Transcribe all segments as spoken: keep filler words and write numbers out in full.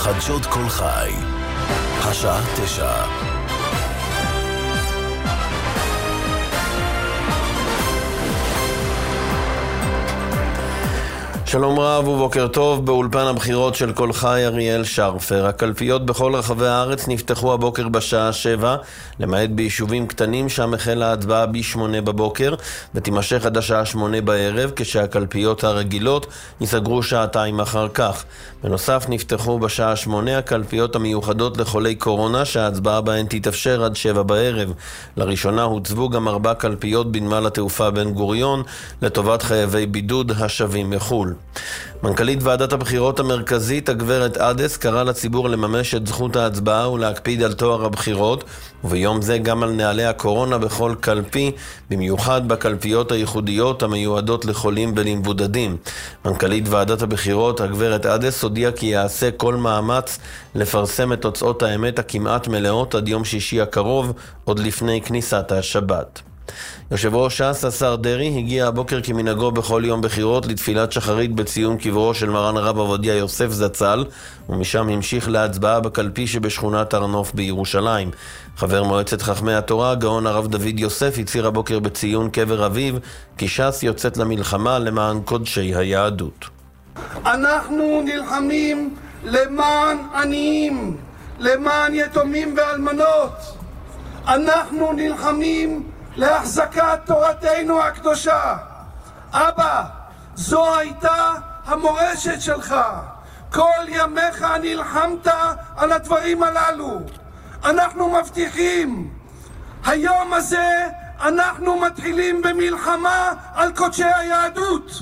חדשות כל חי, השעה תשע. שלום רב ובוקר טוב. באולפן הבחירות של כל חי אריאל שרפר. הקלפיות בכל רחבי הארץ נפתחו הבוקר בשעה שבע, למעט ביישובים קטנים שם החלה ההצבעה בשמונה בבוקר ותימשך עד השעה שמונה בערב, כשהקלפיות הרגילות ייסגרו שעתיים אחר כך. בנוסף נפתחו בשעה שמונה הקלפיות המיוחדות לחולי קורונה, שההצבעה בהן תתאפשר עד שבע בערב. לראשונה הוצבו גם ארבע קלפיות בנמל התעופה בן גוריון לטובת חייבי בידוד השבים מחול. מנכ"לית ועדת הבחירות המרכזית הגברת עדס קרא לציבור לממש את זכות ההצבעה ולהקפיד על תואר הבחירות, וביום זה גם על נהלי הקורונה בכל קלפי, במיוחד בקלפיות הייחודיות המיועדות לחולים ולמבודדים. מנכ"לית ועדת הבחירות הגברת עדס הודיעה כי יעשה כל מאמץ לפרסם את תוצאות האמת הכמעט מלאות עד יום שישי הקרוב, עוד לפני כניסת השבת. יושב ראש ש"ס השר דרעי הגיע הבוקר כמנהגו בכל יום בחירות לתפילת שחרית בציון קברו של מרן הרב עובדיה יוסף זצ"ל, ומשם המשיך להצבעה בקלפי שבשכונת הר נוף בירושלים. חבר מועצת חכמי התורה גאון הרב דוד יוסף הצהיר הבוקר בציון קבר אביו כי ש"ס יוצאת למלחמה למען קודשי היהדות. אנחנו נלחמים למען עניים, למען יתומים ואלמנות. אנחנו נלחמים להחזקת תורתנו הקדושה. אבא, זו הייתה המורשת שלך. כל ימיך נלחמת על הדברים הללו. אנחנו מבטיחים, היום הזה אנחנו מתחילים במלחמה על קודשי היהדות.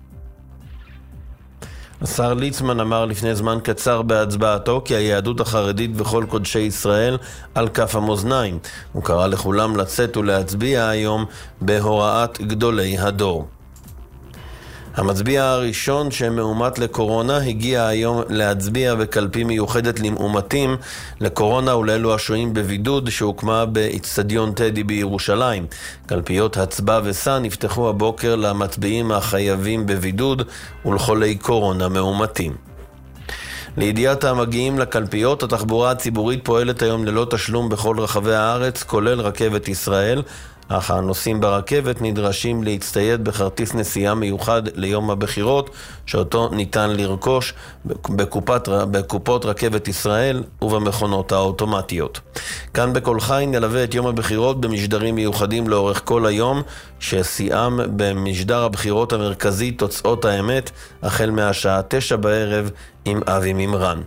השר ליצמן אמר לפני זמן קצר בהצבעתו כי היהדות החרדית וכל קודשי ישראל על כף המאזניים. הוא קרא לכולם לצאת ולהצביע היום בהוראת גדולי הדור. המצביע הראשון שמאומת לקורונה הגיע היום להצביע בקלפי מיוחדת למאומתים לקורונה ולאלו השוהים בבידוד שהוקמה באצטדיון טדי בירושלים. קלפיות הצבעה וסע נפתחו הבוקר למצביעים החייבים בבידוד ולחולי קורונה מאומתים. לידיעת המגיעים לקלפיות, התחבורה הציבורית פועלת היום ללא תשלום בכל רחבי הארץ, כולל רכבת ישראל, אך הנוסעים ברכבת נדרשים להצטייד בכרטיס נסיעה מיוחד ליום הבחירות, שאותו ניתן לרכוש בקופת, בקופות רכבת ישראל ובמכונות האוטומטיות. כאן בכל חי נלווה את יום הבחירות במשדרים מיוחדים לאורך כל היום, ששיאם במשדר הבחירות המרכזי תוצאות האמת, החל מהשעה תשע בערב עם אבי ממרן.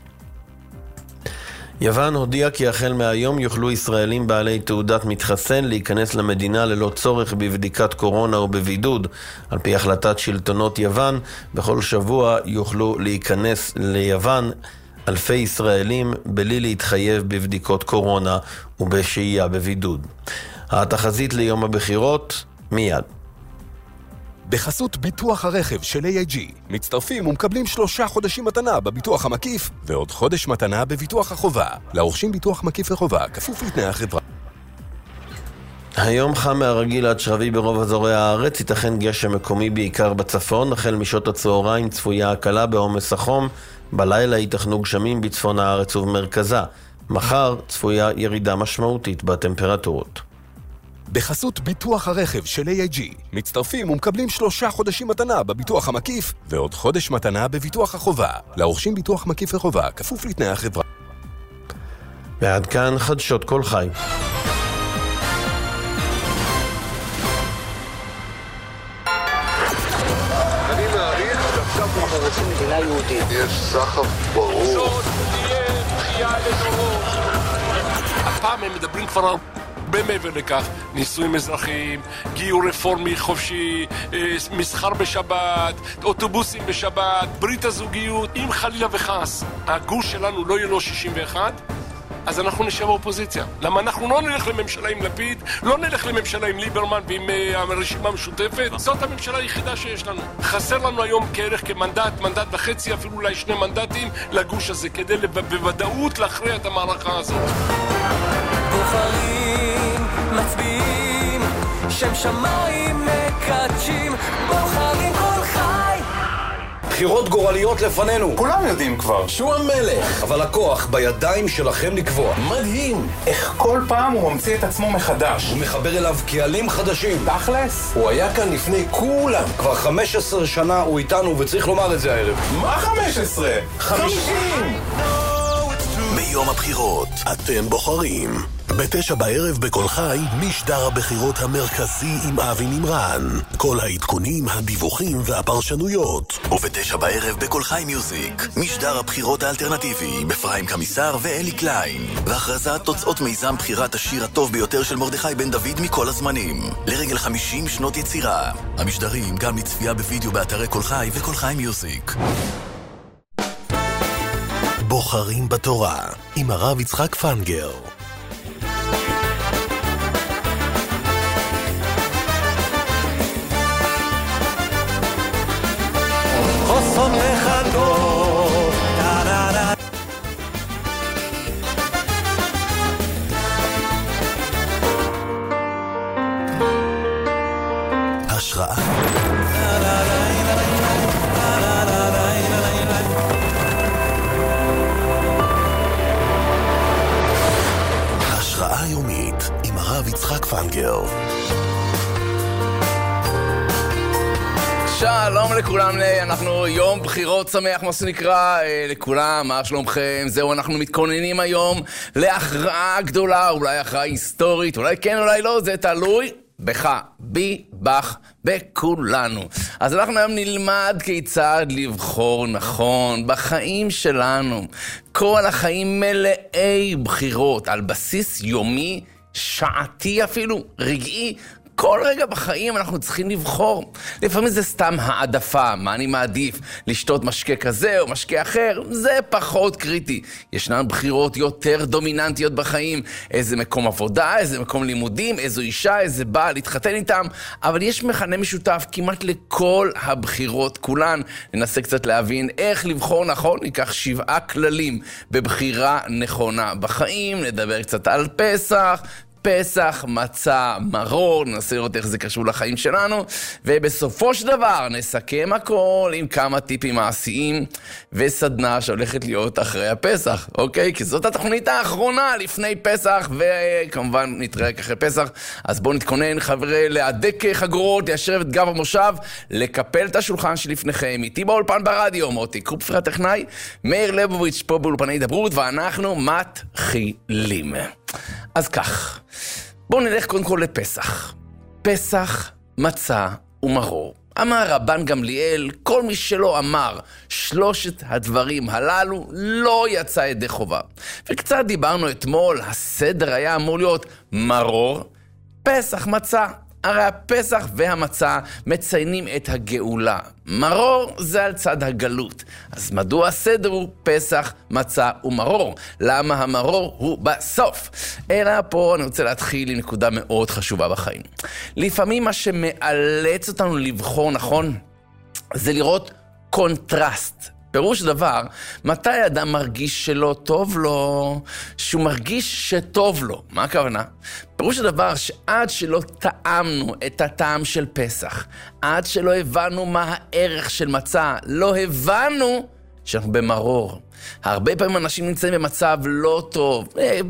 יוון הודיעה כי החל מהיום יוכלו ישראלים בעלי תעודת מתחסן להיכנס למדינה ללא צורך בבדיקת קורונה או בבידוד. על פי החלטת שלטונות יוון, בכל שבוע יוכלו להיכנס ליוון אלפי ישראלים בלי להתחייב בבדיקות קורונה ובשהייה בבידוד. התחזית ליום הבחירות מיד. בחסות ביטוח הרכב של איי איי ג'י, מצטרפים ומקבלים שלושה חודשים מתנה בביטוח המקיף ועוד חודש מתנה בביטוח החובה. לרוכשים ביטוח מקיף וחובה, כפוף לתנאי החברה. היום חם מהרגיל עד שרבי ברוב אזורי הארץ, ייתכן גשם מקומי בעיקר בצפון, החל משעות הצהריים צפויה הקלה בעומס החום, בלילה ייתכנו גשמים בצפון הארץ ובמרכזה. מחר צפויה ירידה משמעותית בטמפרטורות. בחסות ביטוח הרכב של איי איי ג'י, מצטרפים ומקבלים שלושה חודשים מתנה בביטוח המקיף ועוד חודש מתנה בביטוח החובה. לרוכשים ביטוח מקיף וחובה, כפוף לתנאי החברה. ועד כאן חדשות כל חי. אני מעריך דווקא אנחנו רוצים מדינה יהודית. יש סחף ברור. זאת תהיה בחייה לדורות. הפעם הם מדברים כבר במעבר לכך, נישואים אזרחיים, גיור רפורמי חופשי, מסחר בשבת, אוטובוסים בשבת, ברית הזוגיות. אם חלילה וחס הגוש שלנו לא יהיה לו שישים ואחת, אז אנחנו נשב באופוזיציה. למה אנחנו לא נלך לממשלה עם לפיד, לא נלך לממשלה עם ליברמן ועם הרשימה המשותפת. זאת הממשלה היחידה שיש לנו. חסר לנו היום כערך כמנדט, מנדט וחצי, אפילו אולי שני מנדטים לגוש הזה, כדי בוודאות להכריע את המערכה הזאת. בוחרים, מצביעים, שם שמיים מקדשים, בוחרים כל חי. בחירות גורליות לפנינו. כולם יודעים כבר. שהוא המלך. אבל הכוח בידיים שלכם לקבוע. מדהים. איך כל פעם הוא ממציא את עצמו מחדש. הוא מחבר אליו קהלים חדשים. תכלס? הוא היה כאן לפני כולם. כבר חמש עשרה שנה הוא איתנו וצריך לומר את זה הערב. מה חמש עשרה? חמישים! ביום הבחירות אתם בוחרים. בתשע בערב בכל חי, משדר הבחירות המרכזי עם אבי נמרן. כל העדכונים, הדיווחים והפרשנויות. ובתשע בערב בכל חי מיוזיק, משדר הבחירות האלטרנטיבי, בפריים קמיסר ואלי קליין. והכרזת תוצאות מיזם בחירת השיר הטוב ביותר של מרדכי בן דוד מכל הזמנים. לרגל חמישים שנות יצירה. המשדרים גם לצפייה בווידאו באתרי כל חי וכל חי מיוזיק. בוחרים בתורה, עם הרב יצחק פנגר. חוסות מחדות, טה-דה-דה. השראה. השראה יומית עם הרב יצחק פנגר. שלום לכולם, אנחנו יום בחירות שמח, מה שנקרא, לכולם, מה שלומכם? זהו, אנחנו מתכוננים היום להכרעה גדולה, אולי הכרעה היסטורית, אולי כן, אולי לא, זה תלוי בך, בי, בך, בכולנו. אז אנחנו היום נלמד כיצד לבחור נכון בחיים שלנו. כל החיים מלאי בחירות, על בסיס יומי, שעתי אפילו, רגעי, כל רגע בחיים אנחנו צריכים לבחור. לפעמים זה סתם העדפה, מה אני מעדיף, לשתות משקה כזה או משקה אחר, זה פחות קריטי. ישנן בחירות יותר דומיננטיות בחיים, איזה מקום עבודה, איזה מקום לימודים, איזו אישה, איזה בעל, להתחתן איתם, אבל יש מכנה משותף כמעט לכל הבחירות כולן. ננסה קצת להבין איך לבחור נכון, ניקח שבעה כללים בבחירה נכונה בחיים, נדבר קצת על פסח, פסח, מצה, מרור, ננסה לראות איך זה קשור לחיים שלנו, ובסופו של דבר נסכם הכל עם כמה טיפים מעשיים וסדנה שהולכת להיות אחרי הפסח, אוקיי? כי זאת התוכנית האחרונה לפני פסח, וכמובן נתראה אחרי פסח. אז בואו נתכונן, חבר'ה, להדק חגורות, ליישב את גב המושב, לקפל את השולחן שלפניכם. איתי באולפן ברדיו, מוטי קופפר הטכנאי, מאיר לבוביץ' פה באולפני דברות, ואנחנו מתחילים. אז כך, בואו נלך קודם כל לפסח. פסח, מצה ומרור. אמר רבן גמליאל, כל מי שלא אמר שלושת הדברים הללו לא יצא ידי חובה. וקצת דיברנו אתמול, הסדר היה אמור להיות מרור, פסח, מצה. הרי הפסח והמצה מציינים את הגאולה. מרור זה על צד הגלות. אז מדוע הסדר הוא פסח, מצה ומרור? למה המרור הוא בסוף? אלא פה אני רוצה להתחיל עם נקודה מאוד חשובה בחיים. לפעמים מה שמאלץ אותנו לבחור נכון, זה לראות קונטרסט. פירוש דבר, מתי אדם מרגיש שלא טוב לו, שהוא מרגיש שטוב לו. מה הכוונה? פירוש הדבר שעד שלא טעמנו את הטעם של פסח, עד שלא הבנו מה הערך של מצה, לא הבנו שאנחנו במרור. הרבה פעמים אנשים נמצאים במצב לא טוב,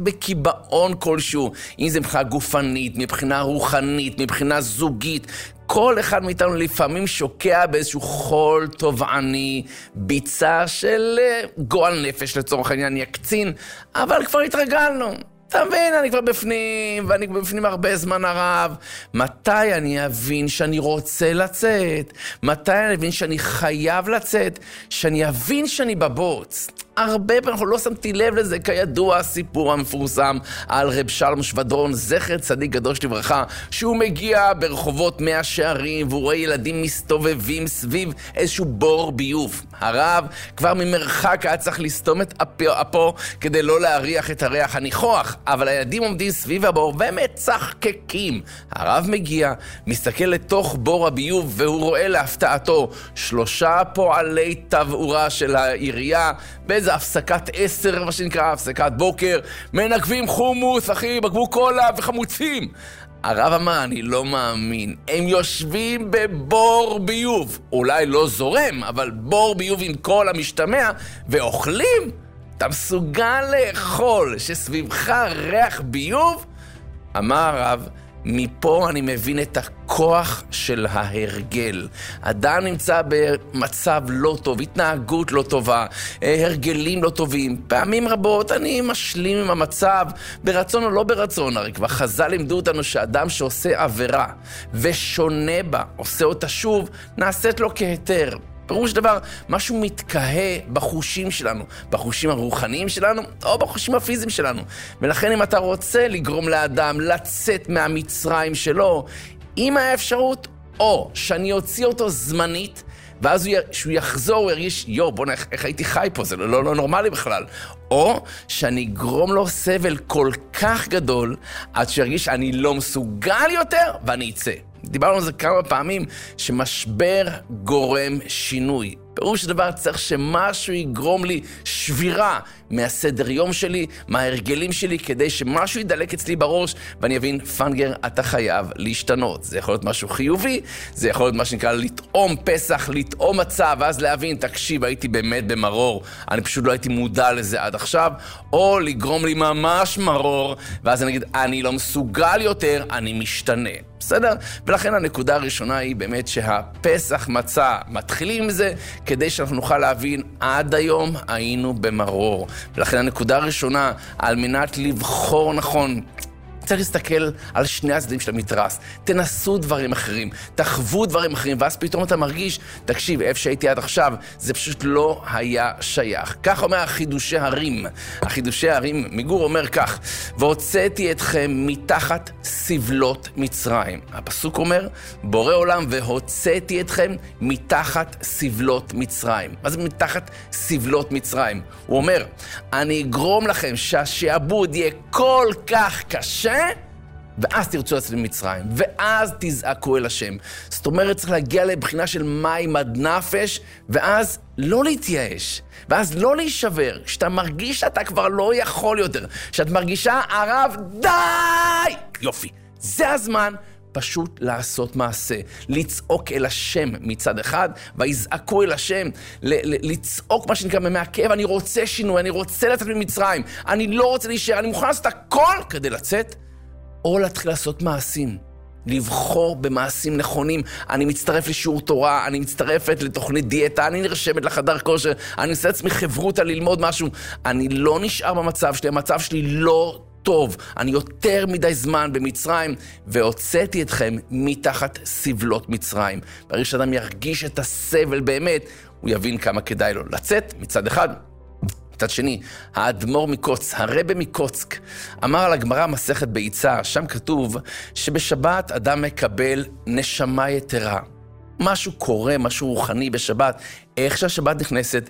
בקיבעון כלשהו, אם זה מבחינה גופנית, מבחינה רוחנית, מבחינה זוגית. כל אחד מאיתנו לפעמים שוקע באיזשהו חול תובעני, ביצה של גועל נפש לצורך העניין יקצין, אבל כבר התרגלנו. אתה מבין, אני כבר בפנים, ואני כבר בפנים הרבה זמן הרב. מתי אני אבין שאני רוצה לצאת? מתי אני אבין שאני חייב לצאת? שאני אבין שאני בבוץ? הרבה פעמים אנחנו לא שמתי לב לזה, כידוע הסיפור המפורסם על רב שלום שבדרון, זכר צדיק קדוש לברכה, שהוא מגיע ברחובות מאה שערים, והוא רואה ילדים מסתובבים סביב איזשהו בור ביוב. הרב כבר ממרחק היה צריך לסתום את אפו כדי לא להריח את הריח הניחוח, אבל הילדים עומדים סביב הבור ומצחקקים. הרב מגיע, מסתכל לתוך בור הביוב, והוא רואה להפתעתו שלושה פועלי תבעורה של העירייה, באיזה הפסקת עשר, מה שנקרא, הפסקת בוקר, מנגבים חומוס, אחי, בקבוק קולה וחמוצים. הרב אמר, אני לא מאמין. הם יושבים בבור ביוב. אולי לא זורם, אבל בור ביוב עם כל המשתמע, ואוכלים. אתה מסוגל לאכול שסביבך ריח ביוב? אמר הרב, מפה אני מבין את הכוח של ההרגל. אדם נמצא במצב לא טוב, התנהגות לא טובה, הרגלים לא טובים. פעמים רבות אני משלים עם המצב, ברצון או לא ברצון. הרי כבר חז"ל לימדו אותנו שאדם שעושה עבירה ושונה בה, עושה אותה שוב, נעשית לו כהיתר. פירוש דבר, משהו מתקהה בחושים שלנו, בחושים הרוחניים שלנו, או בחושים הפיזיים שלנו. ולכן אם אתה רוצה לגרום לאדם לצאת מהמצרים שלו, עם האפשרות, או שאני אוציא אותו זמנית, ואז שהוא יחזור, הוא ירגיש, יו, בוא נראה איך הייתי חי פה, זה לא, לא, לא נורמלי בכלל. או שאני אגרום לו סבל כל כך גדול, עד שירגיש שאני לא מסוגל יותר, ואני אצא. דיברנו על זה כמה פעמים, שמשבר גורם שינוי. פירוש דבר צריך שמשהו יגרום לי שבירה מהסדר יום שלי, מההרגלים שלי, כדי שמשהו ידלק אצלי בראש, ואני אבין, פנגר, אתה חייב להשתנות. זה יכול להיות משהו חיובי, זה יכול להיות מה שנקרא לטעום פסח, לטעום מצב, ואז להבין, תקשיב, הייתי באמת במרור, אני פשוט לא הייתי מודע לזה עד עכשיו, או לגרום לי ממש מרור, ואז אני אגיד, אני לא מסוגל יותר, אני משתנה. בסדר? ולכן הנקודה הראשונה היא באמת שהפסח מצא, מתחילים עם זה, כדי שאנחנו נוכל להבין, עד היום היינו במרור. ולכן הנקודה הראשונה, על מנת לבחור נכון, צריך להסתכל על שני הצדדים של המתרס. תנסו דברים אחרים, תחוו דברים אחרים, ואז פתאום אתה מרגיש, תקשיב, איפה שהייתי עד עכשיו, זה פשוט לא היה שייך. כך אומר החידושי הרים. החידושי הרים, מיגור אומר כך, והוצאתי אתכם מתחת סבלות מצרים. הפסוק אומר, בורא עולם, והוצאתי אתכם מתחת סבלות מצרים. מה זה מתחת סבלות מצרים? הוא אומר, אני אגרום לכם שהשעבוד יהיה כל כך קשה, ואז תרצו לצאת ממצרים, ואז תזעקו אל השם. זאת אומרת, צריך להגיע לבחינה של מים עד נפש, ואז לא להתייאש, ואז לא להישבר. כשאתה מרגיש שאתה כבר לא יכול יותר, כשאת מרגישה, הרב, די! יופי, זה הזמן פשוט לעשות מעשה, לצעוק אל השם מצד אחד, ויזעקו אל השם, לצעוק מה שנקרא ממעכב, אני רוצה שינוי, אני רוצה לצאת ממצרים, אני לא רוצה להישאר, אני מוכן לעשות הכל כדי לצאת, או להתחיל לעשות מעשים, לבחור במעשים נכונים. אני מצטרף לשיעור תורה, אני מצטרפת לתוכנית דיאטה, אני נרשמת לחדר כושר, אני עושה עצמי חברותה ללמוד משהו, אני לא נשאר במצב שלי, המצב שלי לא טוב, אני יותר מדי זמן במצרים, והוצאתי אתכם מתחת סבלות מצרים. ברגע שאדם ירגיש את הסבל באמת, הוא יבין כמה כדאי לו לצאת מצד אחד. מצד שני, האדמו"ר מקוץ, הרבי מקוצק, אמר על הגמרא מסכת ביצה, שם כתוב שבשבת אדם מקבל נשמה יתרה. משהו קורה, משהו רוחני בשבת, איך שהשבת נכנסת,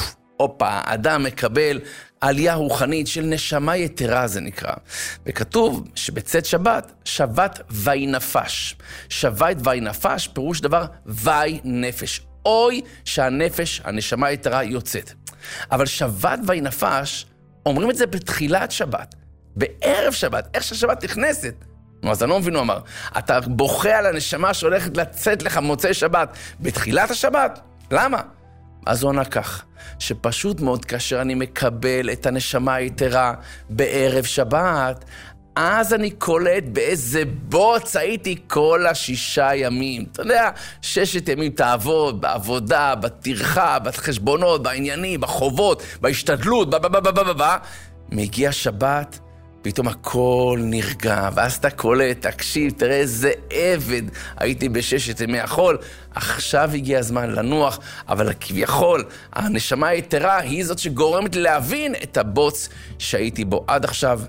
אופה, אדם מקבל עלייה רוחנית של נשמה יתרה, זה נקרא. וכתוב שבצאת שבת, שבת וי נפש. שבת וי נפש, פירוש דבר וי נפש. אוי שהנפש, הנשמה היתרה יוצאת. אבל שבת וי נפש, אומרים את זה בתחילת שבת, בערב שבת, איך שהשבת נכנסת. אז אני לא מבין, הוא אמר, אתה בוכה על הנשמה שהולכת לצאת לך מוצאי שבת בתחילת השבת? למה? אז הוא עונה כך, שפשוט מאוד כאשר אני מקבל את הנשמה היתרה בערב שבת, אז אני קולט באיזה בוץ הייתי כל השישה ימים. אתה יודע, ששת ימים תעבוד, בעבודה, בתרחה, בחשבונות, בעניינים, בחובות, בהשתדלות, בבבבבבבב. מגיע שבת, פתאום הכל נרגע, ואז אתה קולט, תקשיב, תראה איזה עבד הייתי בששת ימי החול, עכשיו הגיע הזמן לנוח, אבל כביכול, הנשמה היתרה היא זאת שגורמת להבין את הבוץ שהייתי בו עד עכשיו.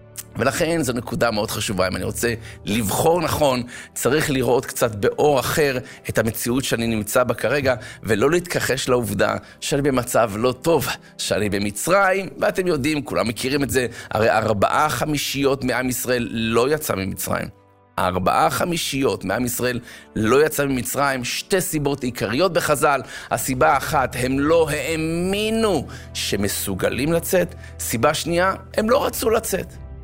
ולכן זו נקודה מאוד חשובה. אם אני רוצה לבחור נכון, צריך לראות קצת באור אחר את המציאות שאני נמצא בה כרגע, ולא להתכחש לעובדה שאני במצב לא טוב, שאני במצרים, ואתם יודעים, כולם מכירים את זה, הרי ארבעה חמישיות מעם ישראל לא יצא ממצרים. ארבעה חמישיות מעם ישראל לא יצא ממצרים, שתי סיבות עיקריות בחז"ל. הסיבה האחת, הם לא האמינו שמסוגלים לצאת. סיבה שנייה, הם לא רצו לצאת.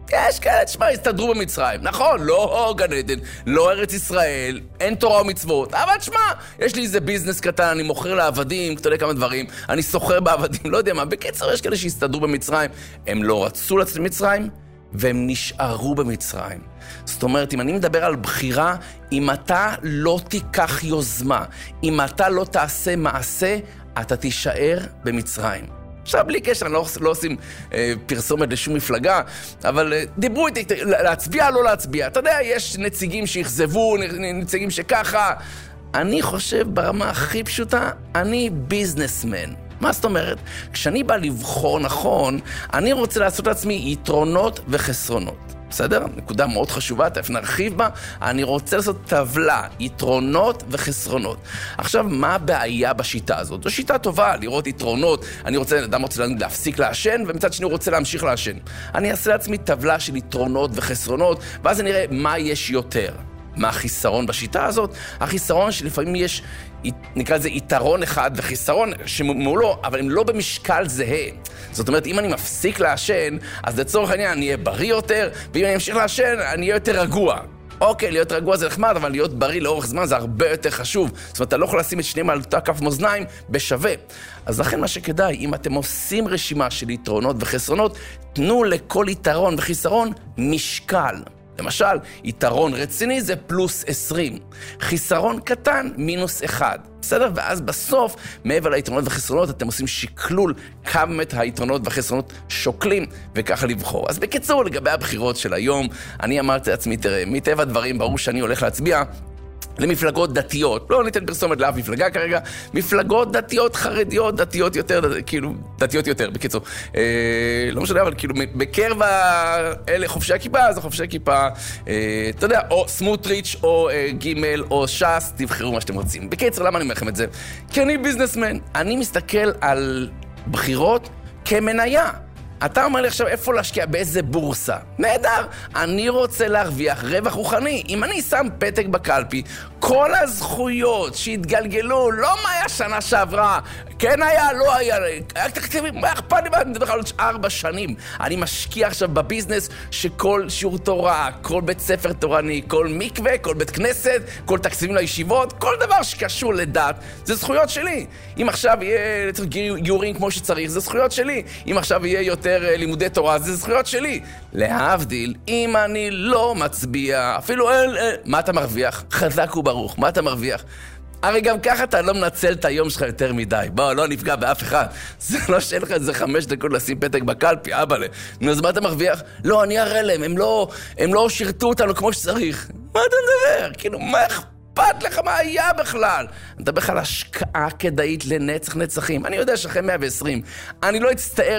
יש כאלה, תשמע, הסתדרו במצרים. נכון, לא גן עדן, לא ארץ ישראל, אין תורה ומצוות. אבל תשמע, יש לי איזה ביזנס קטן, אני מוכר לעבדים, אתה יודע כמה דברים, אני סוחר בעבדים, לא יודע מה. בקיצור, יש כאלה שהסתדרו במצרים. הם לא רצו לצאת במצרים, והם נשארו במצרים. זאת אומרת, אם אני מדבר על בחירה, אם אתה לא תיקח יוזמה, אם אתה לא תעשה מעשה, אתה תישאר במצרים. עכשיו, בלי קשר, לא, לא עושים אה, פרסומת לשום מפלגה, אבל אה, דיברו איתי, להצביע, לא להצביע. אתה יודע, יש נציגים שיחזבו, נציגים שככה. אני חושב ברמה הכי פשוטה, אני ביזנסמן. מה זאת אומרת? כשאני בא לבחור נכון, אני רוצה לעשות לעצמי יתרונות וחסרונות. בסדר? נקודה מאוד חשובה, תכף נרחיב בה. אני רוצה לעשות טבלה, יתרונות וחסרונות. עכשיו, מה הבעיה בשיטה הזאת? זו שיטה טובה, לראות יתרונות. אני רוצה, אדם רוצה להפסיק לעשן, ומצד שני הוא רוצה להמשיך לעשן. אני אעשה לעצמי טבלה של יתרונות וחסרונות, ואז אני אראה מה יש יותר. מה החיסרון בשיטה הזאת? החיסרון שלפעמים יש, נקרא לזה יתרון אחד וחיסרון שמולו, אבל הם לא במשקל זהה. זאת אומרת, אם אני מפסיק לעשן, אז לצורך העניין אני אהיה בריא יותר, ואם אני אמשיך לעשן, אני אהיה יותר רגוע. אוקיי, להיות רגוע זה נחמד, אבל להיות בריא לאורך זמן זה הרבה יותר חשוב. זאת אומרת, אתה לא יכול לשים את שניהם על אותה כף מאזניים בשווה. אז לכן מה שכדאי, אם אתם עושים רשימה של יתרונות וחסרונות, תנו לכל יתרון וחיסרון משקל. למשל, יתרון רציני זה פלוס עשרים. חיסרון קטן, מינוס אחד. בסדר? ואז בסוף, מעבר ליתרונות וחסרונות, אתם עושים שקלול כמה את היתרונות והחסרונות שוקלים, וככה לבחור. אז בקיצור, לגבי הבחירות של היום, אני אמרתי לעצמי, תראה, מטבע הדברים, ברור שאני הולך להצביע למפלגות דתיות. לא ניתן פרסומת לאף מפלגה כרגע. מפלגות דתיות, חרדיות, דתיות יותר, כאילו, דתיות יותר, בקיצור. אה, לא משנה, אבל כאילו, בקרב האלה חופשי הכיפה, אז חופשי הכיפה, אה, אתה יודע, או סמוטריץ' או אה, גימל או שס, תבחרו מה שאתם רוצים. בקיצור, למה אני אומר לכם את זה? כי אני ביזנסמן. אני מסתכל על בחירות כמניה. אתה אומר לי עכשיו איפה להשקיע, באיזה בורסה. נהדר, אני רוצה להרוויח רווח רוחני. אם אני שם פתק בקלפי, כל הזכויות שהתגלגלו, לא מה היה שנה שעברה, כן היה, לא היה, היה תקציבים, מה אכפת לי, אני מדבר על ארבע שנים. אני משקיע עכשיו בביזנס שכל שיעור תורה, כל בית ספר תורני, כל מקווה, כל בית כנסת, כל תקציבים לישיבות, כל דבר שקשור לדת, זה זכויות שלי. אם עכשיו יהיה גיורים כמו שצריך, זה זכויות שלי. אם עכשיו יהיה יותר לימודי תורה, זה זכויות שלי. להבדיל, אם אני לא מצביע, אפילו אל, אל, מה אתה מרוויח? חזק וברוך, מה אתה מרוויח? הרי גם ככה אתה לא מנצל את היום שלך יותר מדי. בוא, לא נפגע באף אחד. זה לא שאין לך איזה חמש דקות לשים פתק בקלפי, אבא לי. נו, אז מה אתה מרוויח? לא, אני אראה להם, הם לא, הם לא שירתו אותנו כמו שצריך. מה אתה מדבר? כאילו, מה אכפת לך מה היה בכלל? אתה בכלל השקעה כדאית לנצח נצחים. אני יודע שאחרי מאה ועשרים, אני לא אצטער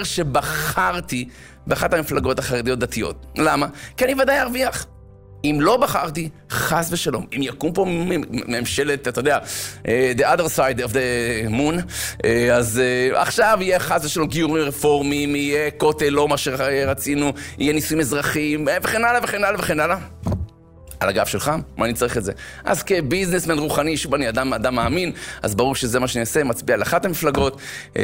שבחרתי באחת המפלגות החרדיות דתיות. למה? כי אני ודאי ארוויח. אם לא בחרתי, חס ושלום. אם יקום פה ממשלת, אתה יודע, the other side of the moon, אז עכשיו יהיה חס ושלום גיורים רפורמיים, יהיה כותל, לא מה שרצינו, יהיה נישואים אזרחיים, וכן הלאה וכן הלאה וכן הלאה. על הגב שלך? מה אני צריך את זה? אז כביזנסמן רוחני, שוב אני אדם, אדם מאמין, אז ברור שזה מה שאני אעשה, מצביע על אחת המפלגות.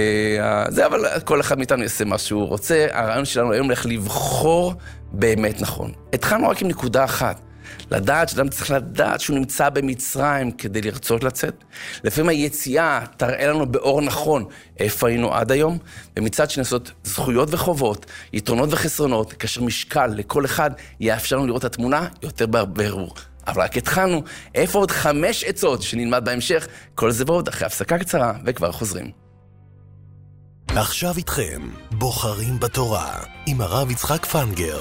זה, אבל כל אחד מאיתנו יעשה מה שהוא רוצה. הרעיון שלנו היום הולך לבחור באמת נכון. התחלנו רק עם נקודה אחת. לדעת שאדם צריך לדעת שהוא נמצא במצרים כדי לרצות לצאת. לפעמים היציאה תראה לנו באור נכון איפה היינו עד היום, ומצד שנעשות זכויות וחובות, יתרונות וחסרונות, כאשר משקל לכל אחד יאפשר לנו לראות את התמונה יותר ברור. אבל רק התחלנו, איפה עוד חמש עצות שנלמד בהמשך, כל זה ועוד אחרי הפסקה קצרה וכבר חוזרים. עכשיו איתכם, בוחרים בתורה, עם הרב יצחק פנגר.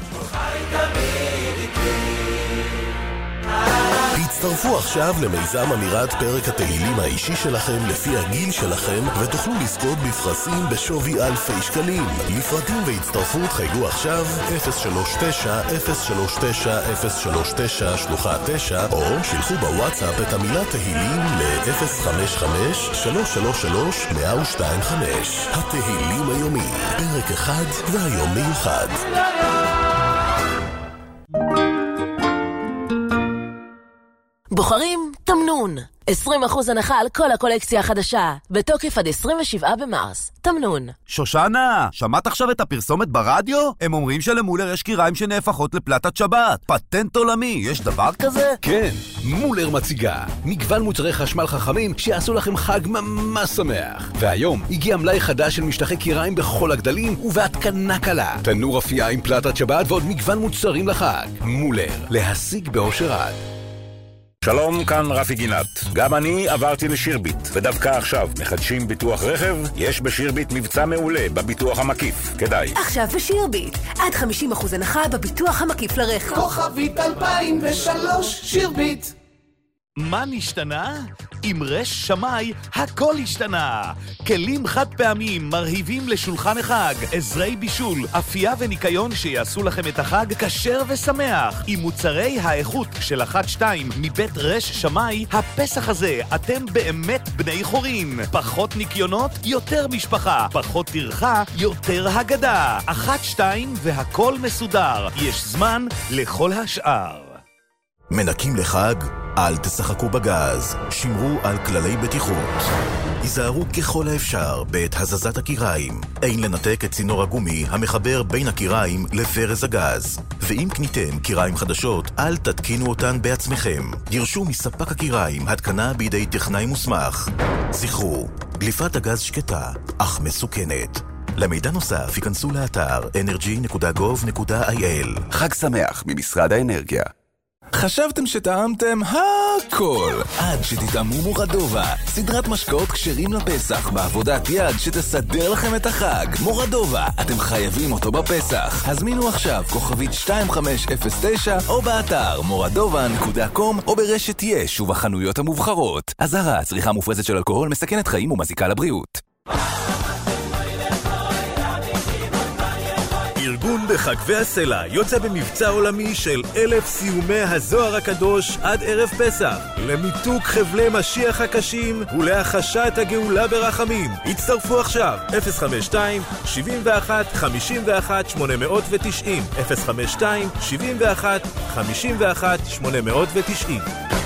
הצטרפו עכשיו למיזם אמירת פרק התהילים האישי שלכם לפי הגיל שלכם ותוכלו לזכות בפרסים בשווי אלפי שקלים. לפרטים והצטרפות חייגו עכשיו אפס שלוש תשע אפס שלוש תשע אפס שלוש תשע שלוחה תשע או שילחו בוואטסאפ את המילה תהילים ל-אפס חמש חמש שלוש שלוש שלוש מאה ושתיים חמש. התהילים היומי, פרק אחד והיום מיוחד. בוחרים תמנון. עשרים אחוז הנחה על כל הקולקציה החדשה, בתוקף עד עשרים ושבעה במרס. תמנון. שושנה, שמעת עכשיו את הפרסומת ברדיו? הם אומרים שלמולר יש קיריים שנהפכות לפלטת שבת. פטנט עולמי, יש דבר כזה? כן, מולר מציגה מגוון מוצרי חשמל חכמים שיעשו לכם חג ממש שמח. והיום הגיע מלאי חדש של משטחי קיריים בכל הגדלים ובהתקנה קלה. תנור אפייה עם פלטת שבת ועוד מגוון מוצרים לחג. מולר, להשיג באושר עד. שלום, כאן רפי גינת. גם אני עברתי לשירביט, ודווקא עכשיו מחדשים ביטוח רכב. יש בשירביט מבצע מעולה בביטוח המקיף. כדאי. עכשיו בשירביט, עד חמישים אחוז הנחה בביטוח המקיף לרכב. כוכבית אלפיים ושלוש, שירביט. מה נשתנה? עם רש שמאי הכל השתנה. כלים חד פעמים מרהיבים לשולחן החג, עזרי בישול, אפייה וניקיון שיעשו לכם את החג כשר ושמח. עם מוצרי האיכות של אחת שתיים מבית רש שמאי, הפסח הזה אתם באמת בני חורים. פחות ניקיונות, יותר משפחה. פחות טרחה, יותר הגדה. אחת שתיים והכל מסודר. יש זמן לכל השאר. מנקים לחג? אל תשחקו בגז, שמרו על כללי בטיחות. היזהרו ככל האפשר בעת הזזת הקיריים. אין לנתק את צינור הגומי המחבר בין הקיריים לברז הגז. ואם קניתם קיריים חדשות, אל תתקינו אותן בעצמכם. דרשו מספק הקיריים התקנה בידי טכנאי מוסמך. זכרו, דליפת הגז שקטה, אך מסוכנת. למידע נוסף ייכנסו לאתר אנרג'י נקודה גוב נקודה איי אל. חג שמח ממשרד האנרגיה. חשבתם שטעמתם הכל עד שתטעמו מורדובה, סדרת משקאות כשרים לפסח בעבודת יד שתסדר לכם את החג. מורדובה, אתם חייבים אותו בפסח. הזמינו עכשיו כוכבית שתיים חמש אפס תשע או באתר מורדובה נקודה קום או ברשת יש ובחנויות המובחרות. אזהרה, צריכה מופרזת של אלכוהול מסכנת חיים ומזיקה לבריאות. ארגון בחגבי הסלע יוצא במבצע עולמי של אלף סיומי הזוהר הקדוש עד ערב פסח, למיתוק חבלי משיח הקשים ולהחשת הגאולה ברחמים. הצטרפו עכשיו, אפס חמש שתיים שבעים ואחת חמישים ואחת שמונה מאות ותשעים, אפס חמש שתיים שבעים ואחת חמישים ואחת שמונה מאות ותשעים.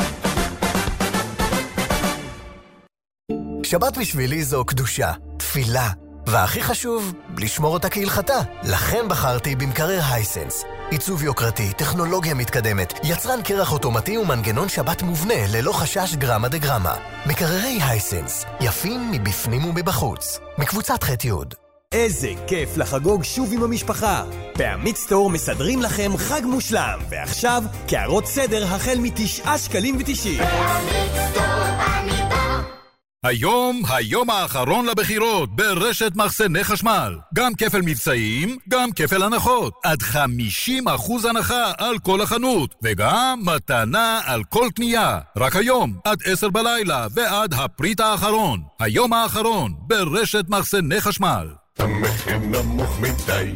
שבת בשבילי זו קדושה, תפילה. והכי חשוב, לשמור אותה כהלכתה. לכן בחרתי במקרר הייסנס. עיצוב יוקרתי, טכנולוגיה מתקדמת, יצרן קרח אוטומטי ומנגנון שבת מובנה ללא חשש גרמה דגרמה. מקררי הייסנס, יפים מבפנים ומבחוץ. מקבוצת ח' יוד. איזה כיף לחגוג שוב עם המשפחה. בעמית סטור מסדרים לכם חג מושלם. ועכשיו, קערות סדר החל מתשעה שקלים ותשעים. בעמית סטור אני בא. היום, היום האחרון לבחירות ברשת מחסני חשמל. גם כפל מבצעים, גם כפל הנחות. עד חמישים אחוז הנחה על כל החנות. וגם מתנה על כל קנייה. רק היום, עד עשר בלילה ועד הפריט האחרון. היום האחרון ברשת מחסני חשמל. המחיר נמוך מדי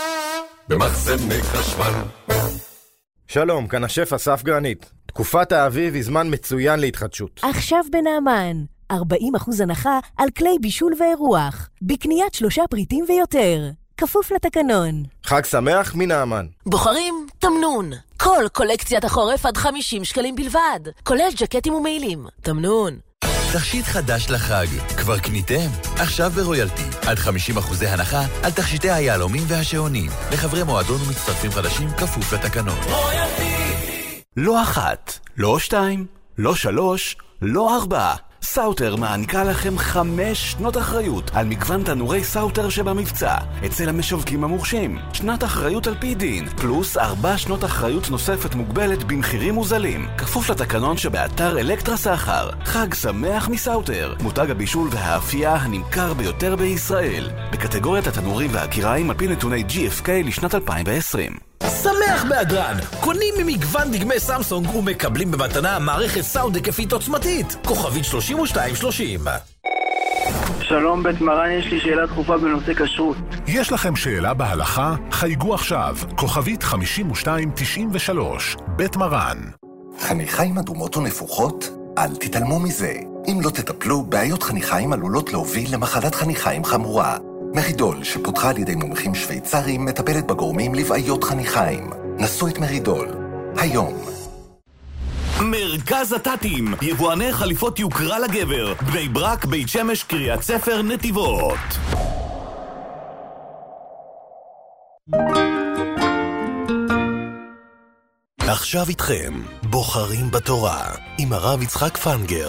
במחסני חשמל. שלום, כאן השף אסף גרנית. תקופת האביב היא זמן מצוין להתחדשות. עכשיו בנעמן ארבעים אחוז הנחה על כלי בישול ואירוח, בקניית שלושה פריטים ויותר. כפוף לתקנון. חג שמח מנעמן. בוחרים תמנון. כל קולקציית החורף עד חמישים שקלים בלבד. כולל ג'קטים ומעילים. תמנון. תכשיט חדש לחג. כבר קניתם? עכשיו ברויאלטי. עד חמישים אחוז הנחה על תכשיטי היהלומים והשעונים. לחברי מועדון ומצטרפים חדשים כפוף לתקנון. רויאלטי! לא אחת, לא שתיים, לא שלוש, לא ארבע. סאוטר מעניקה לכם חמש שנות אחריות על מגוון תנורי סאוטר שבמבצע אצל המשווקים המורשים. שנת אחריות על פי דין, פלוס ארבע שנות אחריות נוספת מוגבלת במחירים מוזלים. כפוף לתקנון שבאתר אלקטרה סחר. חג שמח מסאוטר, מותג הבישול והאפייה הנמכר ביותר בישראל. בקטגוריית התנורים והקיריים על פי נתוני ג'י אף קיי לשנת אלפיים ועשרים. שמח באדרן, קונים ממגוון דגמי סמסונג ומקבלים במתנה מערכת סאונד היקפית עוצמתית. כוכבית שלושים ושתיים שלושים. שלום בית מרן, יש לי שאלה דחופה בנושא כשרות. יש לכם שאלה בהלכה? חייגו עכשיו, כוכבית חמישים ושתיים תשעים ושלוש, בית מרן. חניכיים אדומות ונפוחות? אל תתעלמו מזה. אם לא תטפלו, בעיות חניכיים עלולות להוביל למחלת חניכיים חמורה. מרידול, שפותחה על ידי מומחים שוויצרים, מטפלת בגורמים לבעיות חניכיים. נסו את מרידול. היום. מרכז הטטים, יבואני חליפות יוקרה לגבר, בני ברק, בית שמש, קריית ספר, נתיבות. עכשיו איתכם, בוחרים בתורה, עם הרב יצחק פנגר.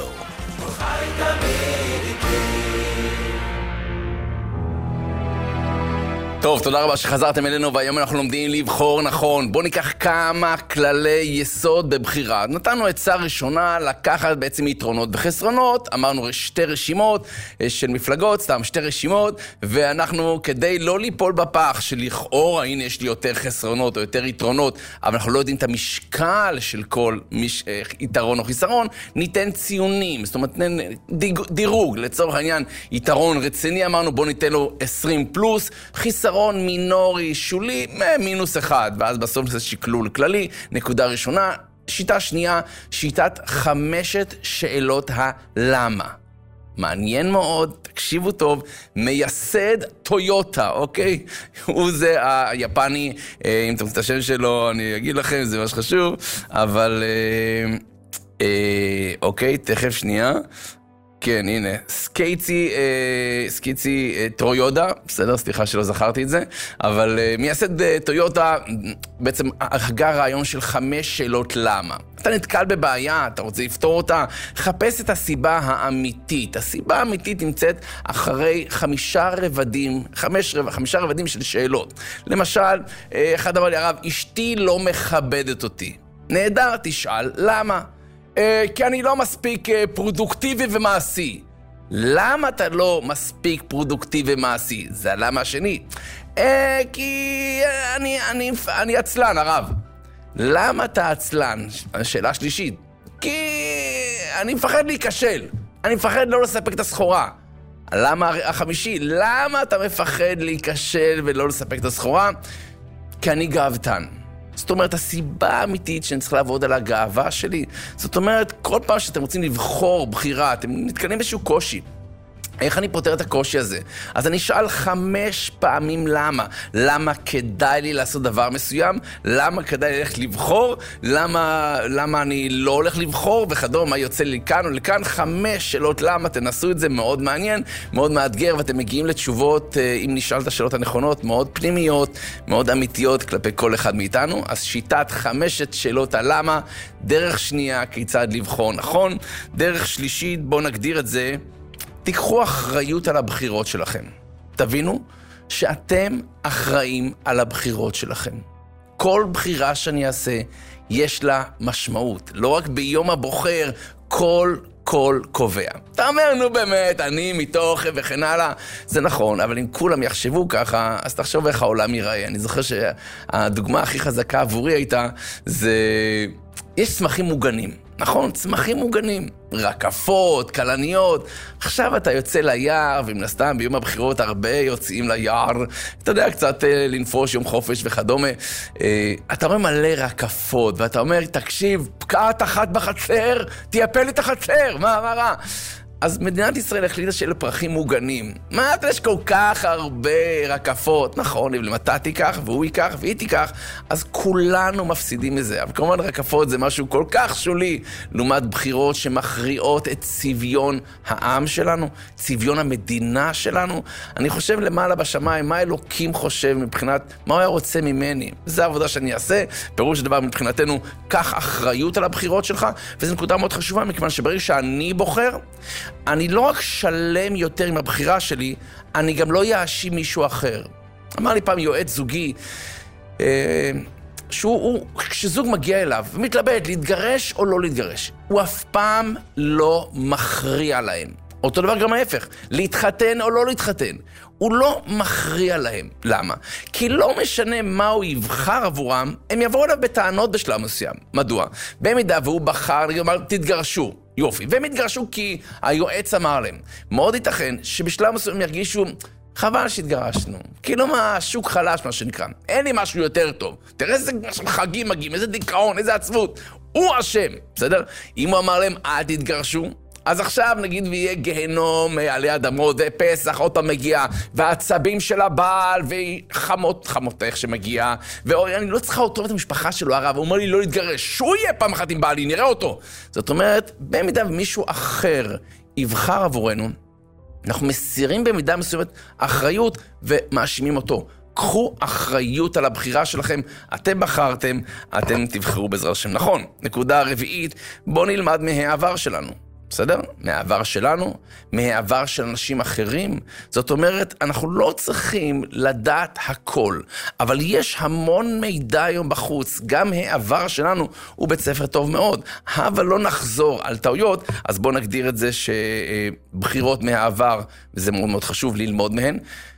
טוב, תודה רבה שחזרתם אלינו, והיום אנחנו לומדים לבחור נכון. בואו ניקח כמה כללי יסוד בבחירה. נתנו עצה ראשונה לקחת בעצם יתרונות וחסרונות. אמרנו שתי רשימות של מפלגות, סתם שתי רשימות, ואנחנו כדי לא ליפול בפח שלכאורה, הנה יש לי יותר חסרונות או יותר יתרונות, אבל אנחנו לא יודעים את המשקל של כל מש... יתרון או חיסרון, ניתן ציונים, זאת אומרת ניתן דיג... דירוג. לצורך העניין, יתרון רציני אמרנו, בואו ניתן לו עשרים פלוס, חיסרון מינורי, שולי, מינוס אחד, ואז בסוף זה שקלול כללי. נקודה ראשונה. שיטה שנייה, שיטת חמשת שאלות הלמה. מעניין מאוד, תקשיבו טוב, מייסד טויוטה, אוקיי? הוא זה היפני, אם אתם רוצים את השם שלו, אני אגיד לכם, זה מה שחשוב, אבל אה, אה, אוקיי, תכף שנייה. כן, הנה, סקייצי, אה, סקייצי אה, טויוטה, בסדר, סליחה שלא זכרתי את זה, אבל אה, מייסד אה, טויוטה, בעצם הגה רעיון של חמש שאלות למה. אתה נתקל בבעיה, אתה רוצה לפתור אותה, חפש את הסיבה האמיתית. הסיבה האמיתית נמצאת אחרי חמישה רבדים, חמש, חמישה רבדים של שאלות. למשל, אה, אחד אמר לי, הרב, אשתי לא מכבדת אותי. נהדר, תשאל, למה? Uh, כי אני לא מספיק uh, פרודוקטיבי ומעשי. למה אתה לא מספיק פרודוקטיבי ומעשי? זה הלמה השני. Uh, כי uh, אני, אני, אני עצלן, הרב. למה אתה עצלן? השאלה שלישית. כי אני מפחד להיכשל. אני מפחד לא לספק את הסחורה. למה החמישי? למה אתה מפחד להיכשל ולא לספק את הסחורה? כי אני גאוותן. זאת אומרת, הסיבה האמיתית שאני צריך לעבוד על הגאווה שלי, זאת אומרת, כל פעם שאתם רוצים לבחור בחירה, אתם נתקלים באיזשהו קושי. איך אני פותר את הקושי הזה? אז אני אשאל חמש פעמים למה. למה כדאי לי לעשות דבר מסוים? למה כדאי לי ללכת לבחור? למה, למה אני לא הולך לבחור? וכדור, מה יוצא לי כאן או לכאן? חמש שאלות למה. תנסו את זה, מאוד מעניין, מאוד מאתגר, ואתם מגיעים לתשובות, אם נשאל את השאלות הנכונות, מאוד פנימיות, מאוד אמיתיות כלפי כל אחד מאיתנו. אז שיטת חמשת שאלות הלמה. דרך שנייה, כיצד לבחור נכון. דרך שלישית, בואו נגדיר את זה, תיקחו אחריות על הבחירות שלכם. תבינו שאתם אחראים על הבחירות שלכם. כל בחירה שאני אעשה, יש לה משמעות. לא רק ביום הבוחר, כל כל קובע. אתה אומר, נו באמת, אני מתוך וכן הלאה. זה נכון, אבל אם כולם יחשבו ככה, אז תחשוב איך העולם ייראה. אני זוכר שהדוגמה הכי חזקה עבורי הייתה, זה... יש צמחים מוגנים. נכון, צמחים מוגנים, רקפות, קלניות. עכשיו אתה יוצא ליער, ומן הסתם ביום הבחירות הרבה יוצאים ליער, אתה יודע, קצת אה, לנפוש יום חופש וכדומה. אה, אתה רואה מלא רקפות, ואתה אומר, תקשיב, פקעת אחת בחצר, תייפל לי את החצר, מה, מה רע? אז מדינת ישראל החליטה שאלה פרחים מוגנים. מה, אתה יש כל כך הרבה רקפות? נכון, אם אתה תיקח, והוא ייקח, והיא תיקח, אז כולנו מפסידים מזה. אבל כמובן רקפות זה משהו כל כך שולי, לעומת בחירות שמכריעות את צביון העם שלנו, צביון המדינה שלנו. אני חושב למעלה בשמיים, מה אלוקים חושב מבחינת, מה הוא היה רוצה ממני? זה העבודה שאני אעשה, פירוש דבר מבחינתנו, קח אחריות על הבחירות שלך, וזו נקודה מאוד חשובה, מכיוון שברגע שאני בוחר, אני לא רק שלם יותר עם הבחירה שלי, אני גם לא יאשים מישהו אחר. אמר לי פעם יועץ זוגי, אה, שהוא, הוא, כשזוג מגיע אליו ומתלבט להתגרש או לא להתגרש, הוא אף פעם לא מכריע להם. אותו דבר גם ההפך, להתחתן או לא להתחתן. הוא לא מכריע להם. למה? כי לא משנה מה הוא יבחר עבורם, הם יבואו אליו בטענות בשלב מסוים. מדוע? במידה והוא בחר, הוא אמר, תתגרשו. יופי. והם התגרשו כי היועץ אמר להם. מאוד ייתכן שבשלב מסוים ירגישו, חבל שהתגרשנו. כאילו מה, שוק חלש מה שנקרא. אין לי משהו יותר טוב. תראה איזה חגים מגיעים, איזה דיכאון, איזה עצבות. הוא אשם, בסדר? אם הוא אמר להם, אל תתגרשו, אז עכשיו נגיד ויהיה גהנום עלי אדמות, ופסח עוד פעם מגיע, והעצבים של הבעל, וחמות, חמותך שמגיע, ואני לא צריכה אותו את המשפחה שלו, הרב, הוא אומר לי לא להתגרש, שהוא יהיה פעם אחת עם בעלי, נראה אותו. זאת אומרת, במידה ומישהו אחר יבחר עבורנו, אנחנו מסירים במידה מסוימת אחריות ומאשימים אותו. קחו אחריות על הבחירה שלכם, אתם בחרתם, אתם תבחרו בעזרת השם. נכון, נקודה רביעית, בואו נלמד מהעבר שלנו. בסדר? מהעבר שלנו, מהעבר של אנשים אחרים. זאת אומרת, אנחנו לא צריכים לדעת הכל, אבל יש המון מידע היום בחוץ, גם העבר שלנו הוא בית ספר טוב מאוד. אבל לא נחזור על טעויות, אז בואו נגדיר את זה שבחירות מהעבר, וזה מאוד מאוד חשוב ללמוד מהן,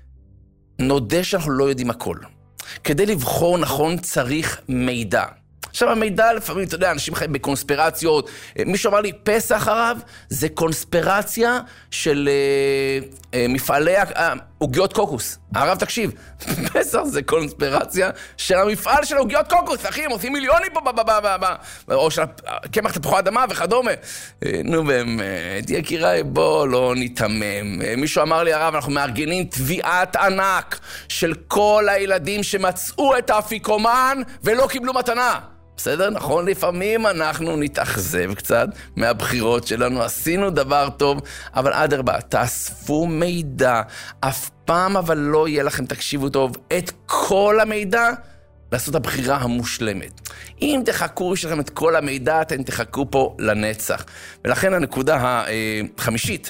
נודה שאנחנו לא יודעים הכל. כדי לבחור נכון צריך מידע. עכשיו המידע לפעמים, אתה יודע, אנשים חיים בקונספירציות. מישהו אמר לי, פסח הרב זה קונספירציה של אה, אה, מפעלי עוגיות קוקוס. הרב תקשיב, פסח זה קונספירציה של המפעל של עוגיות קוקוס. אחי, הם עושים מיליונים פה, ב, ב, ב, ב, ב, או של קמח תפוחי אדמה וכדומה. אה, נו באמת, יקיריי, בוא לא ניתמם. אה, מישהו אמר לי, הרב, אנחנו מארגנים תביעת ענק של כל הילדים שמצאו את האפיקומן ולא קיבלו מתנה. בסדר? נכון, לפעמים אנחנו נתאכזב קצת מהבחירות שלנו, עשינו דבר טוב, אבל אדרבה, תאספו מידע, אף פעם אבל לא יהיה לכם, תקשיבו טוב, את כל המידע, לעשות הבחירה המושלמת. אם תחכו, יש לכם את כל המידע, אתם תחכו פה לנצח. ולכן הנקודה החמישית,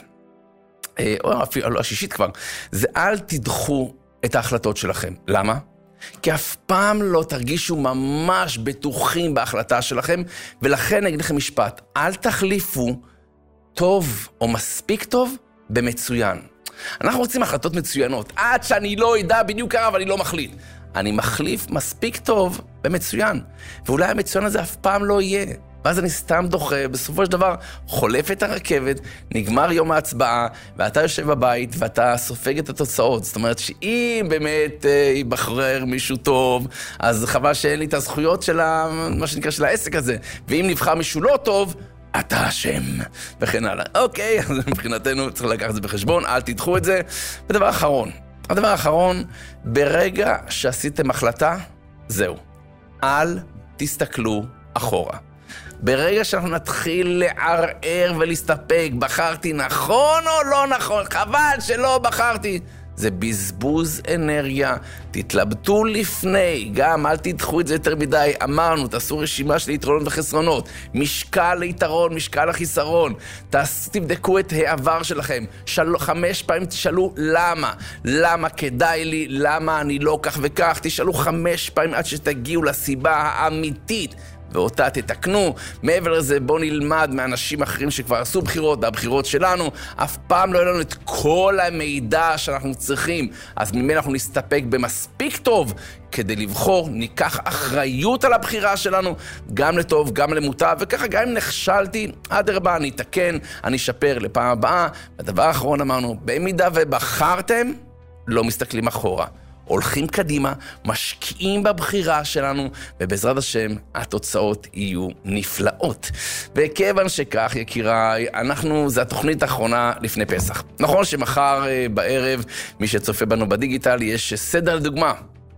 או אפילו לא השישית כבר, זה אל תדחו את ההחלטות שלכם. למה? כי אף פעם לא תרגישו ממש בטוחים בהחלטה שלכם, ולכן אני אגיד לכם משפט, אל תחליפו טוב או מספיק טוב במצוין. אנחנו רוצים החלטות מצוינות, עד שאני לא ידע בדיוק קרה, אבל אני לא מחליט. אני מחליף מספיק טוב במצוין, ואולי המצוין הזה אף פעם לא יהיה. ואז אני סתם דוחה, בסופו של דבר חולף את הרכבת, נגמר יום ההצבעה, ואתה יושב בבית ואתה סופג את התוצאות. זאת אומרת שאם באמת אה, ייבחר מישהו טוב, אז חבל שאין לי את הזכויות של ה, מה שנקרא של העסק הזה. ואם נבחר מישהו לא טוב, אתה אשם, וכן הלאה. אוקיי, אז מבחינתנו צריך לקחת את זה בחשבון, אל תדחו את זה. ודבר אחרון, הדבר האחרון, ברגע שעשיתם החלטה, זהו. אל תסתכלו אחורה. ברגע שאנחנו נתחיל לערער ולהסתפק, בחרתי נכון או לא נכון, חבל שלא בחרתי, זה בזבוז אנרגיה. תתלבטו לפני, גם אל תדחו את זה יותר מדי. אמרנו, תעשו רשימה של יתרונות וחסרונות, משקל ליתרון, משקל לחיסרון. תבדקו את העבר שלכם, של... חמש פעמים תשאלו למה, למה כדאי לי, למה אני לא כך וכך. תשאלו חמש פעמים עד שתגיעו לסיבה האמיתית, ואותה תתקנו. מעבר לזה, בואו נלמד מאנשים אחרים שכבר עשו בחירות, והבחירות שלנו, אף פעם לא יהיה לנו את כל המידע שאנחנו צריכים, אז ממנו אנחנו נסתפק במספיק טוב כדי לבחור, ניקח אחריות על הבחירה שלנו, גם לטוב, גם למוטב, וככה גם אם נכשלתי, עד הרבה, אני אתקן, אני אשפר לפעם הבאה. והדבר האחרון אמרנו, במידה ובחרתם, לא מסתכלים אחורה. הולכים קדימה, משקיעים בבחירה שלנו, ובעזרת השם התוצאות יהיו נפלאות. וכיוון שכך, יקיריי, אנחנו, זה התוכנית האחרונה לפני פסח. נכון שמחר בערב, מי שצופה בנו בדיגיטל, יש סדר לדוגמה.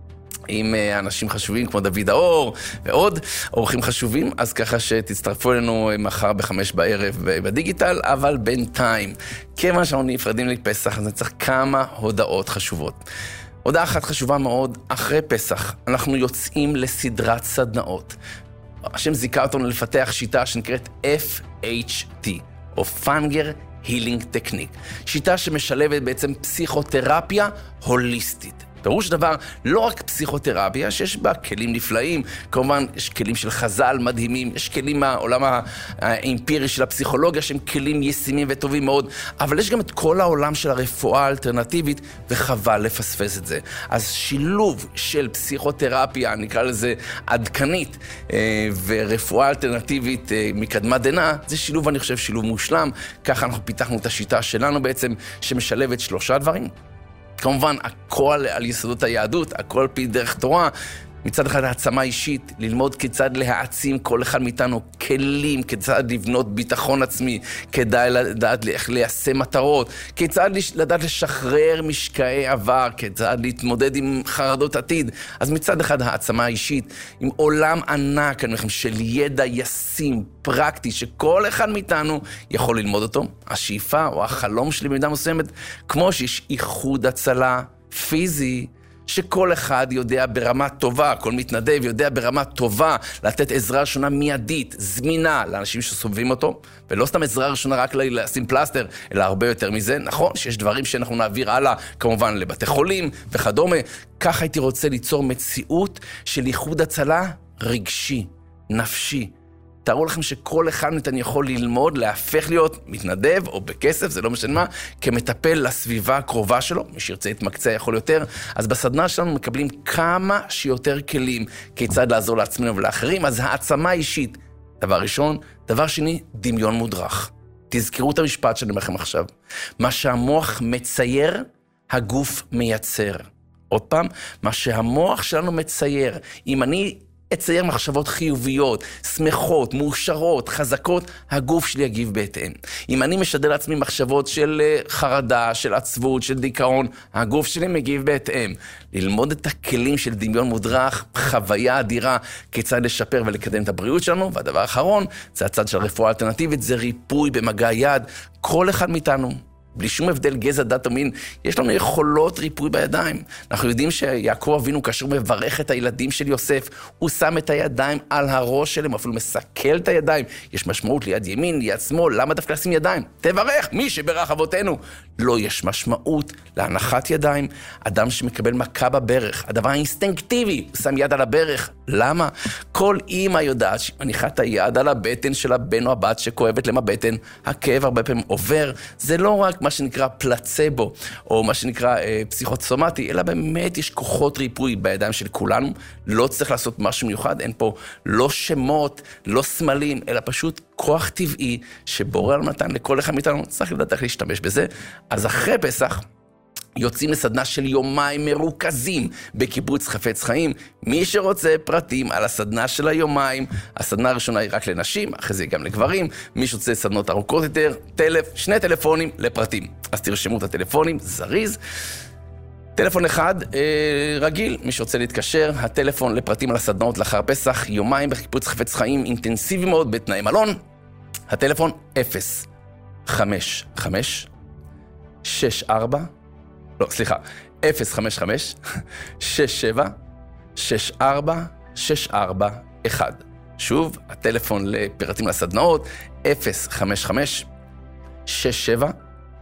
עם אנשים חשובים כמו דוד האור ועוד אורחים חשובים, אז ככה שתצטרפו אלינו מחר בחמש בערב בדיגיטל, אבל בינתיים, כיוון שאנחנו נפרדים לפסח, אז נצטרך כמה הודעות חשובות. הודעה אחת חשובה מאוד, אחרי פסח אנחנו יוצאים לסדרת סדנאות. השם זיכה אותנו לפתח שיטה שנקראת אף אייץ' טי, או פאנגר הילינג טכניק. שיטה שמשלבת בעצם פסיכותרפיה הוליסטית. פירוש דבר, לא רק פסיכותרפיה, שיש בה כלים נפלאים, כמובן יש כלים של חז"ל מדהימים, יש כלים מהעולם האמפירי של הפסיכולוגיה, שהם כלים ישימים וטובים מאוד, אבל יש גם את כל העולם של הרפואה האלטרנטיבית, וחבל לפספס את זה. אז שילוב של פסיכותרפיה, נקרא לזה עדכנית, ורפואה אלטרנטיבית מקדמת דנא, זה שילוב, אני חושב, שילוב מושלם. ככה אנחנו פיתחנו את השיטה שלנו בעצם, שמשלבת שלושה דברים. כמובן, הכל על יסודות היהדות, הכל פי דרך תורה, מצד אחד העצמה אישית, ללמוד כיצד להעצים כל אחד מאיתנו כלים, כיצד לבנות ביטחון עצמי, כדאי לדעת איך ליישם מטרות, כיצד לדעת לשחרר משקעי עבר, כיצד להתמודד עם חרדות עתיד. אז מצד אחד העצמה האישית, עם עולם ענק של ידע ישים, פרקטי, שכל אחד מאיתנו יכול ללמוד אותו. השאיפה או החלום שלי במידה מסוימת, כמו שיש איחוד הצלה פיזי, שכל אחד יודע ברמה טובה, כל מתנדב יודע ברמה טובה לתת עזרה ראשונה מיידית, זמינה לאנשים שסובבים אותו, ולא סתם עזרה ראשונה רק לשים פלסטר, אלא הרבה יותר מזה. נכון שיש דברים שאנחנו נעביר הלאה, כמובן לבתי חולים וכדומה. כך הייתי רוצה ליצור מציאות של איחוד הצלה רגשי, נפשי. תארו לכם שכל אחד ניתן יכול ללמוד, להפך להיות מתנדב או בכסף, זה לא משנה מה, כמטפל לסביבה הקרובה שלו, מי שירצה להתמקצע יכול יותר. אז בסדנה שלנו מקבלים כמה שיותר כלים כיצד לעזור לעצמנו ולאחרים. אז העצמה אישית, דבר ראשון. דבר שני, דמיון מודרך. תזכרו את המשפט שאני אומר לכם עכשיו. מה שהמוח מצייר, הגוף מייצר. עוד פעם, מה שהמוח שלנו מצייר, אם אני אצייר מחשבות חיוביות, שמחות, מאושרות, חזקות, הגוף שלי יגיב בהתאם. אם אני משדר לעצמי מחשבות של חרדה, של עצבות, של דיכאון, הגוף שלי מגיב בהתאם. ללמוד את הכלים של דמיון מודרך, חוויה אדירה, כיצד לשפר ולקדם את הבריאות שלנו. והדבר האחרון, זה הצד של הרפואה האלטרנטיבית, זה ריפוי במגע יד. כל אחד מאיתנו, בלי שום הבדל גזע, דת או מין, יש לנו יכולות ריפוי בידיים. אנחנו יודעים שיעקב אבינו, כאשר הוא מברך את הילדים של יוסף, הוא שם את הידיים על הראש שלהם, אפילו מסכל את הידיים. יש משמעות ליד ימין, ליד שמאל, למה דווקא לשים ידיים? תברך, מי שברך אבותינו. לא, יש משמעות להנחת ידיים. אדם שמקבל מכה בברך, הדבר האינסטינקטיבי, הוא שם יד על הברך. למה? כל אימא יודעת שמניחה את היד על הבטן של הבן או הבת שכואבת להם הבטן, הכאב הרבה פעמים עובר. זה לא רק מה שנקרא פלצבו, או מה שנקרא אה, פסיכוסומטי, אלא באמת יש כוחות ריפוי בידיים של כולנו. לא צריך לעשות משהו מיוחד, אין פה לא שמות, לא סמלים, אלא פשוט כוח טבעי שבורא לנו נתן לכל אחד מאיתנו, צריך לדעת איך להשתמש בזה. אז אחרי פסח, יוצאים לסדנה של יומיים מרוכזים בקיבוץ חפץ חיים. מי שרוצה פרטים על הסדנה של היומיים, הסדנה הראשונה היא רק לנשים, אחרי זה גם לגברים. מי שרוצה סדנות ארוכות יותר, טלף, שני טלפונים לפרטים. אז תרשמו את הטלפונים, זריז. טלפון אחד, אה, רגיל, מי שרוצה להתקשר, הטלפון לפרטים על הסדנות לאחר פסח, יומיים בקיבוץ חפץ חיים, אינטנסיבי מאוד בתנאי מלון. הטלפון אפס חמש חמש שש ארבע לא, סליחה, אפס חמש חמש שש שבע שש ארבע שש ארבע אחת. שוב, הטלפון לפרטים לסדנאות, אפס חמש חמש שש שבע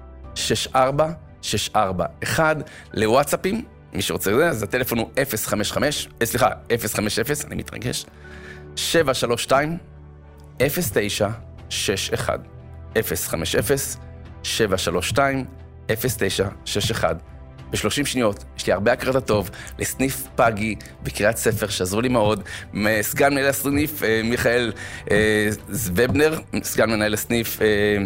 שש ארבע שש ארבע אחת. לוואטסאפים, מי שרוצה לדעת, אז הטלפון הוא אפס חמש חמש, סליחה, אפס חמש אפס, אני מתרגש, שבע שלוש שתיים אפס תשע שש אחת. אפס חמש אפס שבע שלוש שתיים אפס תשע שש אחת. ב-שלושים שניות, יש לי הרבה הכרת הטוב לסניף פאגי בקריית ספר, שעזרו לי מאוד, סגן מנהל הסניף מיכאל זוובנר, סגן מנהל הסניף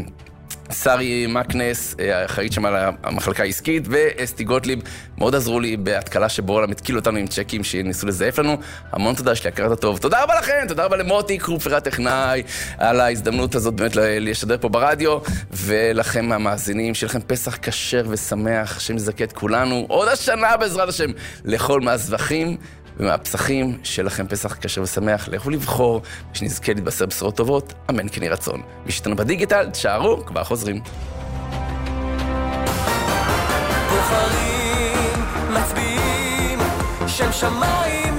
שרי מקנס, האחראית שם על המחלקה העסקית, ואסתי גוטליב, מאוד עזרו לי בהתקלה שבו הם התקילו אותנו עם צ'קים שניסו לזייף לנו. המון תודה, יש לי הכרת הטוב. תודה רבה לכם, תודה רבה למוטי קרופר הטכנאי על ההזדמנות הזאת באמת לשדר פה ברדיו, ולכם המאזינים, שיהיה לכם פסח כשר ושמח, שמזכה את כולנו עוד השנה בעזרת השם לכל מהזבחים ומהפסחים. שיהיה לכם פסח כשר ושמח, לכו לבחור ושנזכה להתבשר בשורות טובות, אמן כן יהי רצון. מי שאיתנו בדיגיטל, תשארו, כבר חוזרים. בוחרים, מצביעים, שם שמיים